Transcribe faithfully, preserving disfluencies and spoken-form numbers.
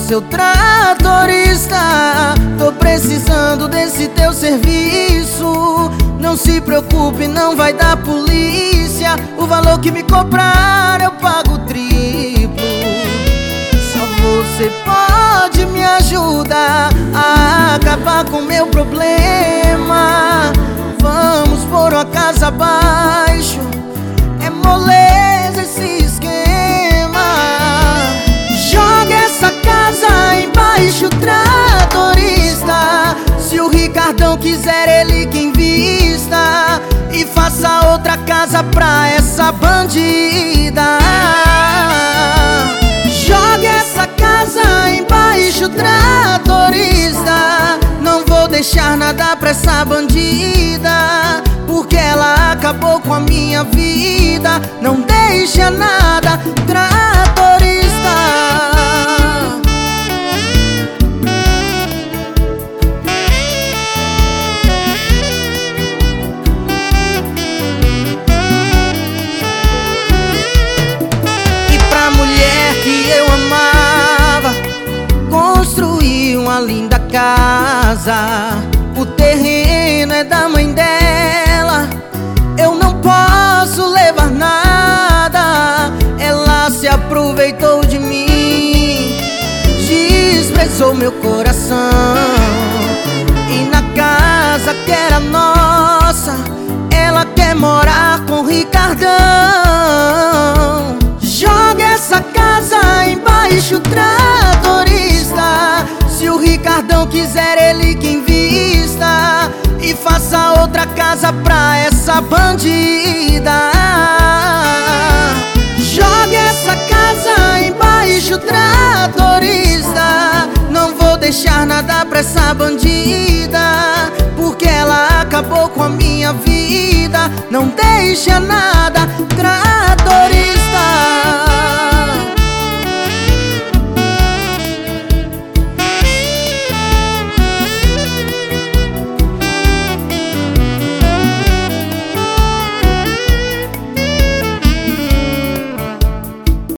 seu tratorista, tô precisando desse teu serviço. Não se preocupe, não vai dar polícia. O valor que me cobrar eu pago triplo. Só você pode me ajudar a acabar com meu problema. Vamos pôr uma casa abaixo, é moleza esse esquema. Joga essa casa embaixo, tratorista. Se o Ricardão quiser, ele que invista e faça outra casa pra essa bandida. Joga essa casa embaixo, tratorista. Não vou deixar nada pra essa bandida, porque ela acabou com a minha vida. Não deixa nada, tratorista. E pra mulher que eu amava, construí uma linda casa. O terreno é da mãe dela, eu não posso levar nada. Ela se aproveitou de mim, desprezou meu coração. E na casa que era nossa, ela quer morar com o Ricardão. Joga essa casa embaixo, tratorista. Se o Ricardão quiser, ele que invista e faça outra casa pra essa bandida. Joga essa casa embaixo, tratorista. Não vou deixar nada pra essa bandida, porque ela acabou com a minha vida. Não deixa nada, tratorista.